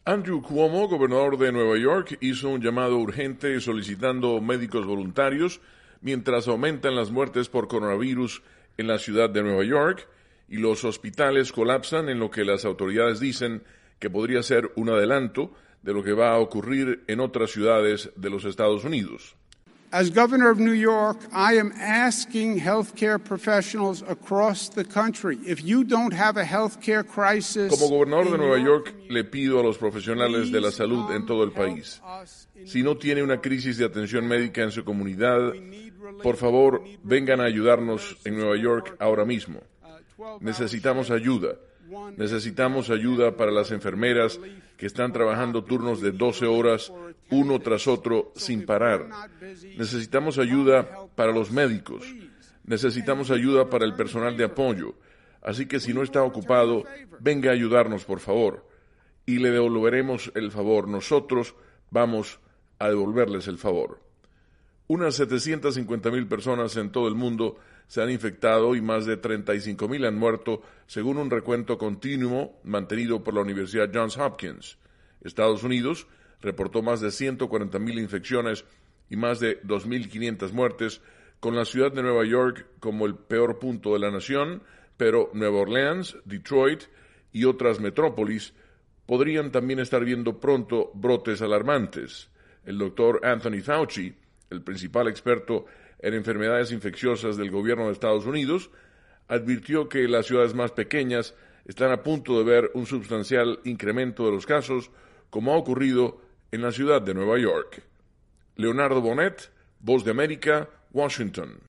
Andrew Cuomo, gobernador de Nueva York, hizo un llamado urgente solicitando médicos voluntarios mientras aumentan las muertes por coronavirus en la ciudad de Nueva York y los hospitales colapsan, en lo que las autoridades dicen que podría ser un adelanto de lo que va a ocurrir en otras ciudades de los Estados Unidos. As governor of New York, I am asking healthcare professionals across the country, if you don't have a healthcare crisis, Como gobernador de Nueva York, le pido a los profesionales de la salud en todo el país, si no tiene una crisis de atención médica en su comunidad, por favor, vengan a ayudarnos en Nueva York ahora mismo. Necesitamos ayuda. Necesitamos ayuda para las enfermeras que están trabajando turnos de 12 horas, uno tras otro, sin parar. Necesitamos ayuda para los médicos. Necesitamos ayuda para el personal de apoyo. Así que si no está ocupado, venga a ayudarnos, por favor. Y le devolveremos el favor. Nosotros vamos a devolverles el favor. Unas 750,000 personas en todo el mundo se han infectado y más de 35,000 han muerto, según un recuento continuo mantenido por la Universidad Johns Hopkins. Estados Unidos reportó más de 140,000 infecciones y más de 2,500 muertes, con la ciudad de Nueva York como el peor punto de la nación, pero Nueva Orleans, Detroit y otras metrópolis podrían también estar viendo pronto brotes alarmantes. El doctor Anthony Fauci, el principal experto en enfermedades infecciosas del gobierno de Estados Unidos, advirtió que las ciudades más pequeñas están a punto de ver un sustancial incremento de los casos, como ha ocurrido en la ciudad de Nueva York. Leonardo Bonet, Voz de América, Washington.